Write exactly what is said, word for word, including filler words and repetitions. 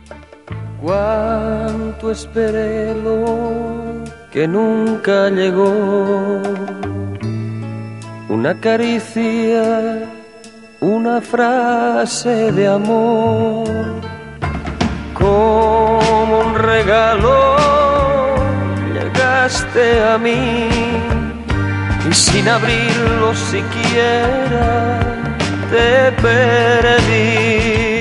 Cuánto esperé lo que nunca llegó, una caricia, una frase de amor, como un regalo llegaste a mí y sin abrirlo siquiera te perdí.